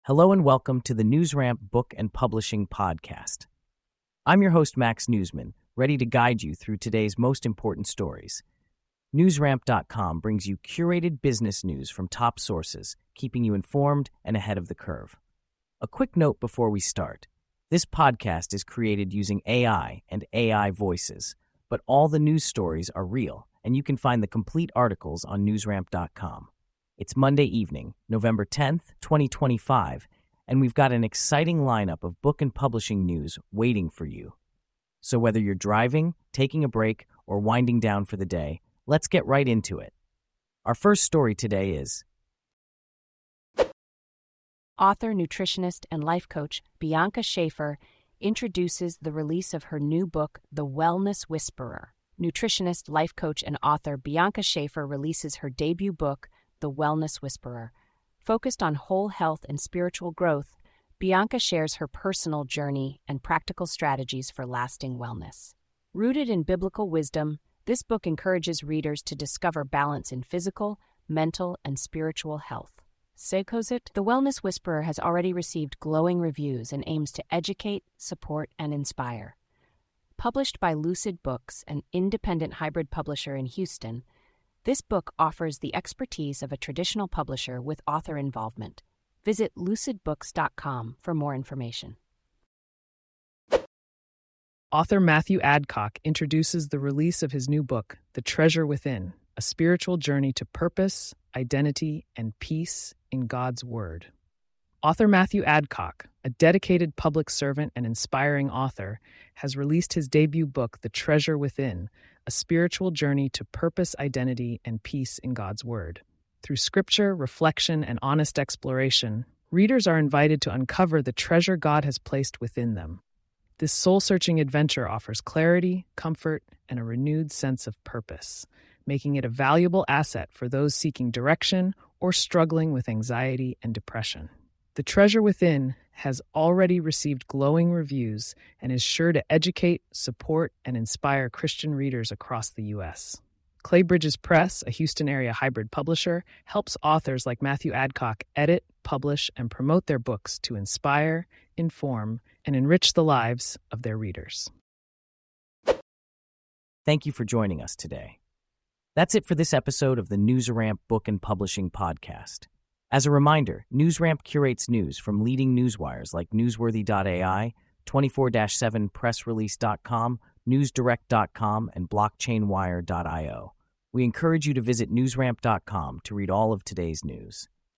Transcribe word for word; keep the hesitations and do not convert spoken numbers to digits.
Hello and welcome to the NewsRamp Book and Publishing Podcast. I'm your host, Max Newsman, ready to guide you through today's most important stories. NewsRamp dot com brings you curated business news from top sources, keeping you informed and ahead of the curve. A quick note before we start. This podcast is created using A I and A I voices, but all the news stories are real, and you can find the complete articles on NewsRamp dot com. It's Monday evening, November tenth, twenty twenty-five, and we've got an exciting lineup of book and publishing news waiting for you. So whether you're driving, taking a break, or winding down for the day, let's get right into it. Our first story today is Author, nutritionist, and life coach Bianca Schaefer introduces the release of her new book, The Wellness Whisperer. Nutritionist, life coach, and author Bianca Schaefer releases her debut book, The Wellness Whisperer. Focused on whole health and spiritual growth, Bianca shares her personal journey and practical strategies for lasting wellness. Rooted in biblical wisdom, this book encourages readers to discover balance in physical, mental, and spiritual health. Sekozit, The Wellness Whisperer has already received glowing reviews and aims to educate, support, and inspire. Published by Lucid Books, an independent hybrid publisher in Houston, this book offers the expertise of a traditional publisher with author involvement. Visit lucid books dot com for more information. Author Matthew Adcock introduces the release of his new book, The Treasure Within, a spiritual journey to purpose, identity, and peace in God's Word. Author Matthew Adcock, a dedicated public servant and inspiring author, has released his debut book, The Treasure Within, a spiritual journey to purpose, identity, and peace in God's Word. Through scripture, reflection, and honest exploration, readers are invited to uncover the treasure God has placed within them. This soul-searching adventure offers clarity, comfort, and a renewed sense of purpose, making it a valuable asset for those seeking direction or struggling with anxiety and depression. The Treasure Within has already received glowing reviews and is sure to educate, support, and inspire Christian readers across the U S. Clay Bridges Press, a Houston-area hybrid publisher, helps authors like Matthew Adcock edit, publish, and promote their books to inspire, inform, and enrich the lives of their readers. Thank you for joining us today. That's it for this episode of the NewsRamp Book and Publishing Podcast. As a reminder, NewsRamp curates news from leading newswires like newsworthy dot A I, twenty-four seven press release dot com, news direct dot com, and blockchain wire dot I O. We encourage you to visit newsramp dot com to read all of today's news.